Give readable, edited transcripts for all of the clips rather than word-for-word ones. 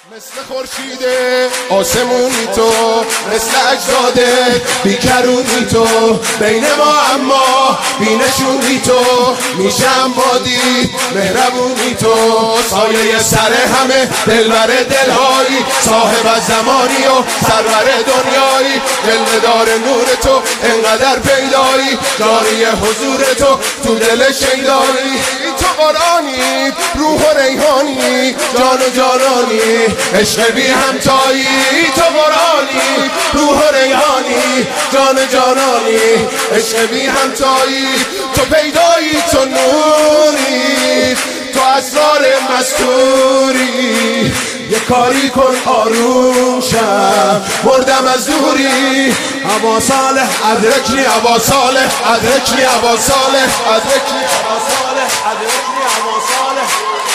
مثل خورشید آسمونی تو، مثل اجدادت بیکرونی تو، بین ما اما بینشونی تو، میشم با دید مهربونی تو، سایه سر همه دلبر دلهایی، صاحب از زمانی و سرور دنیایی، جلوه‌دار نور تو انقدر پیدایی، جاری حضور تو دل شیدایی، تو قرآنی روح و ریحانی، جان و جانانی، عشق بی همتایی، تو قرآنی روح و ریحانی، جان و جانانی، عشق بی همتایی، تو پیدایی، تو نوری، تو اسرار مستوری، یه کاری کن آروم شم، مردم از دوری، ابا صالح ادرکنی، ابا صالح ادرکنی، ابا صالح ادرکنی، ابا صالح ادرکنی، ابا صالح.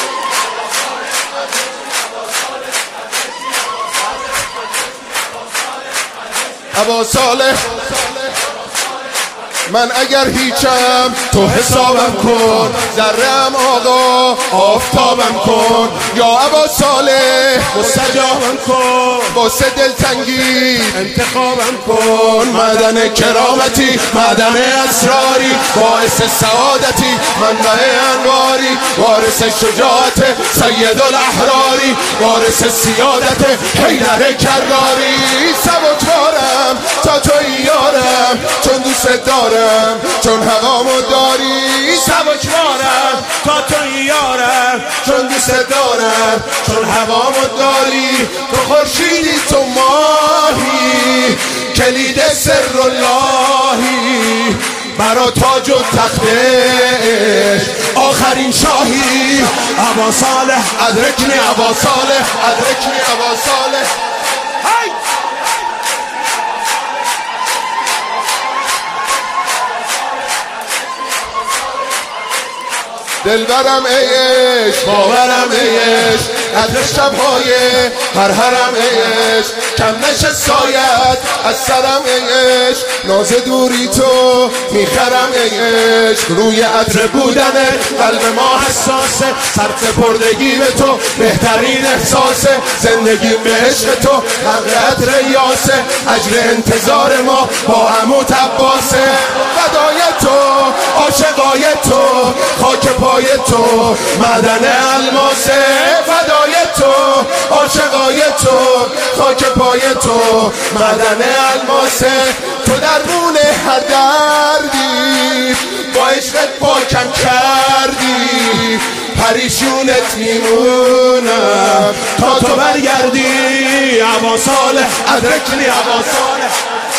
ابا صالح من اگر هیچم تو حسابم کن، ذره‌ام آقا آفتابم کن، یا ابا صالح مستجابم کن، واسه دلتنگی انتخابم کن، معدن کرامتی معدن اسراری، باعث سعادتی منبع انواری، وارث شجاعت سید الاحراری، وارث سیادت حیدر کراری، سبکبارم تا تویی یارم، چون دوست دارم چون هوامو داری، سبکبارم تا تویی یارم، چون دوست دارم چون هوامو داری، تو خورشیدی تو ماهی، کلید سر اللهی، برا تاج و تختش آخرین شاهی، ابا صالح ادرکنی، ابا صالح ادرکنی، ابا صالح. دلبرم ایش، باورم ایش، قدر شبهای هر حرم ایش، کم نشه سایت از سرم ایش، ناز دوری تو میخرم ایش، روی عطر بودن قلب ما حساسه، سرت پردگی به تو بهترین احساسه، زندگی به عشق تو حق عطر یاسه، اجر انتظار ما با عموت عباسه، فدای تو عاشقای تو، خاک پای تو معدن الماسه، فدای تو عاشقای تو، خاک پای تو معدن الماسه، تو درمون هر دردی با عشقت پاکم کردی، پریشونت میمونم تا تو برگردی، ابا صالح ادرکنی، ابا صالح.